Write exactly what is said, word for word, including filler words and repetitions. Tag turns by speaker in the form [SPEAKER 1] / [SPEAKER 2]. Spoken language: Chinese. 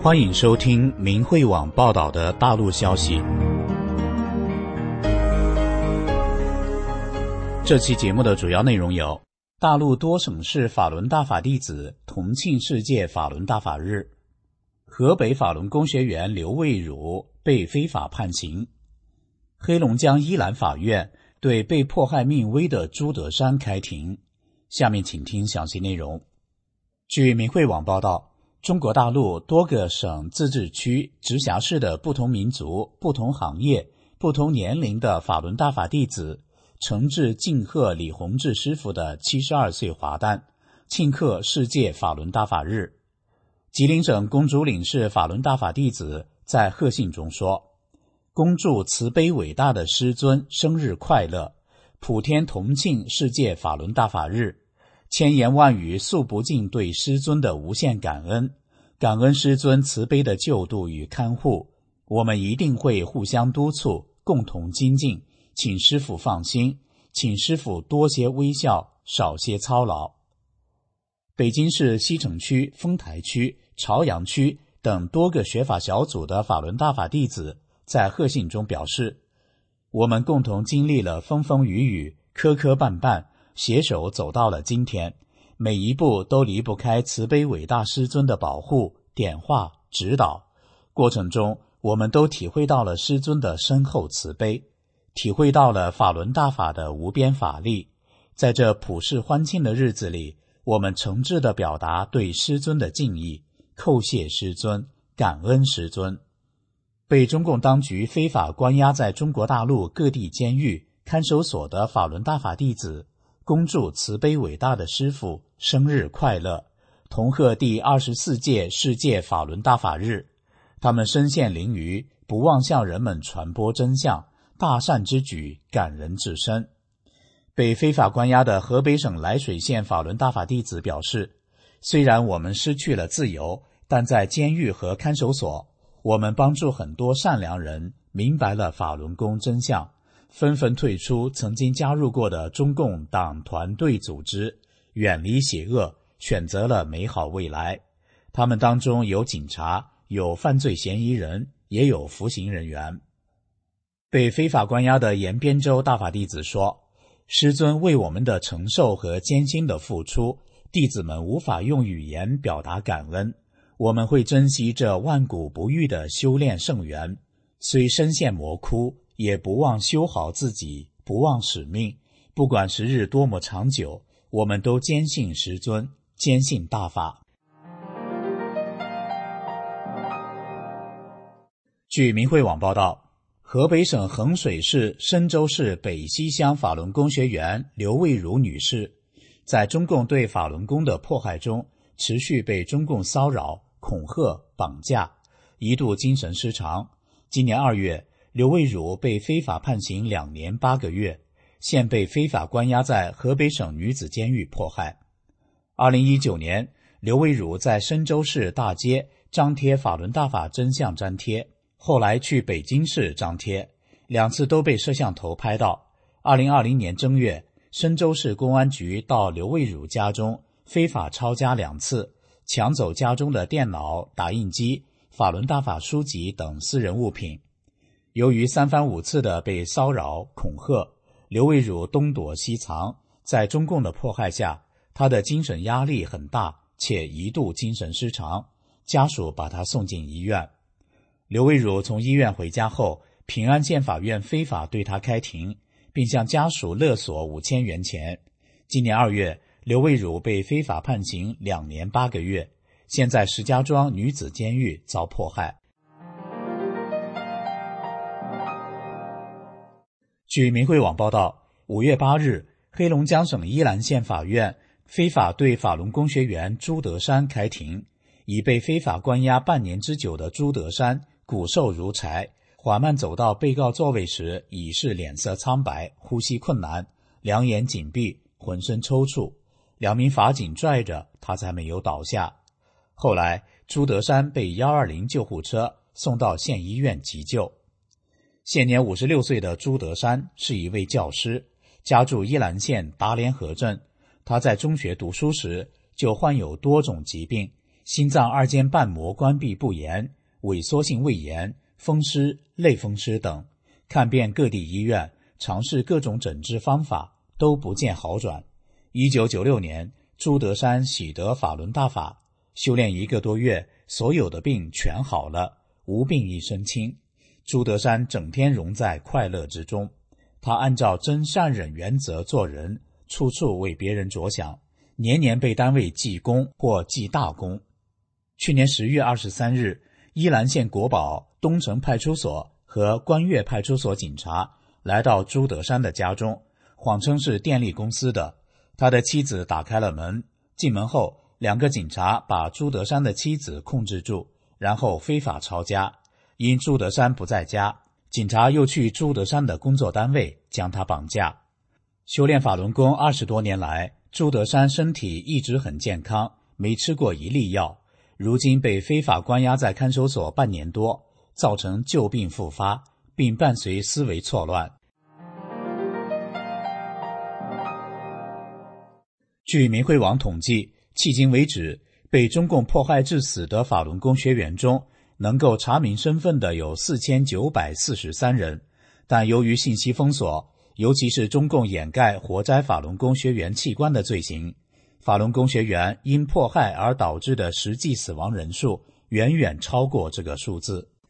[SPEAKER 1] 欢迎收听明慧网报道的大陆消息。这期节目的主要内容有：大陆多省市法轮大法弟子同庆世界法轮大法日；河北法轮功学员刘卫儒被非法判刑；黑龙江依兰法院对被迫害命危的朱德山开庭。下面请听详细内容。据明慧网报道，中国大陆多个省、自治区、直辖市的不同民族、不同行业、不同年龄的法轮大法弟子诚挚敬贺李洪志师傅的七十二岁华诞，庆贺世界法轮大法日。吉林省公主岭市法轮大法弟子在贺信中说：恭祝慈悲伟大的师尊生日快乐，普天同庆世界法轮大法日，千言万语诉不尽对师尊的无限感恩，感恩师尊慈悲的救度与看护，我们一定会互相督促，共同精进，请师父放心，请师父多些微笑，少些操劳。北京市西城区、丰台区、朝阳区等多个学法小组的法轮大法弟子在贺信中表示，我们共同经历了风风雨雨、磕磕绊绊，携手走到了今天，每一步都离不开慈悲伟大师尊的保护、点化、指导。过程中，我们都体会到了师尊的深厚慈悲，体会到了法轮大法的无边法力。在这普世欢庆的日子里，我们诚挚地表达对师尊的敬意，叩谢师尊，感恩师尊。被中共当局非法关押在中国大陆各地监狱、看守所的法轮大法弟子，恭祝慈悲伟大的师父生日快乐，同贺第二十四届世界法轮大法日。他们身陷囹圄，不忘向人们传播真相，大善之举感人至深。被非法关押的河北省涞水县法轮大法弟子表示，虽然我们失去了自由，但在监狱和看守所，我们帮助很多善良人明白了法轮功真相，纷纷退出曾经加入过的中共党团队组织，远离邪恶，选择了美好未来。他们当中有警察，有犯罪嫌疑人，也有服刑人员。被非法关押的延边州大法弟子说，师尊为我们的承受和艰辛的付出，弟子们无法用语言表达感恩。我们会珍惜这万古不渝的修炼圣缘，虽身陷魔窟，也不忘修好自己，不忘使命。不管时日多么长久，我们都坚信师尊，坚信大法。据明慧网报道，河北省衡水市深州市北溪乡法轮功学员刘卫儒女士，在中共对法轮功的迫害中，持续被中共骚扰、恐吓、绑架，一度精神失常。今年二月，刘卫儒被非法判刑两年八个月，现被非法关押在河北省女子监狱迫害。二零一九年，刘卫儒在深州市大街张贴法轮大法真相粘贴，后来去北京市张贴，两次都被摄像头拍到。二零二零年正月，深州市公安局到刘卫儒家中非法抄家两次，抢走家中的电脑、打印机、法轮大法书籍等私人物品。由于三番五次的被骚扰、恐吓，刘卫儒东躲西藏，在中共的迫害下，他的精神压力很大，且一度精神失常，家属把他送进医院。刘卫儒从医院回家后，平安县法院非法对他开庭，并向家属勒索五千元钱。今年二月，刘卫儒被非法判刑两年八个月，现在石家庄女子监狱遭迫害。据明慧网报道，五月八日，黑龙江省依兰县法院非法对法轮功学员朱德山开庭。已被非法关押半年之久的朱德山骨瘦如柴，缓慢走到被告座位时已是脸色苍白，呼吸困难，两眼紧闭，浑身抽搐。两名法警拽着他才没有倒下。后来朱德山被一二零救护车送到县医院急救。现年五十六岁的朱德山是一位教师，家住依兰县达联河镇。他在中学读书时就患有多种疾病， 心脏二间瓣膜关闭不严、萎缩性胃炎、风湿、类风湿等，看遍各地医院，尝试各种诊治方法，都不见好转。一九九六年，朱德山喜得法轮大法，修炼一个多月，所有的病全好了，无病一身轻。朱德山整天融在快乐之中，他按照真善忍原则做人，处处为别人着想，年年被单位记功或记大功。去年十月二十三日，依兰县国保东城派出所和关岳派出所警察来到朱德山的家中，谎称是电力公司的。他的妻子打开了门，进门后，两个警察把朱德山的妻子控制住，然后非法抄家。因朱德山不在家，警察又去朱德山的工作单位将他绑架。修炼法轮功二十多年来，朱德山身体一直很健康，没吃过一粒药。如今被非法关押在看守所半年多，造成旧病复发，并伴随思维错乱。据明慧网统计，迄今为止，被中共迫害致死的法轮功学员中，能够查明身份的有四千九百四十三人，但由于信息封锁，尤其是中共掩盖活摘法轮功学员器官的罪行，法轮功学员因迫害而导致的实际死亡人数远远超过这个数字。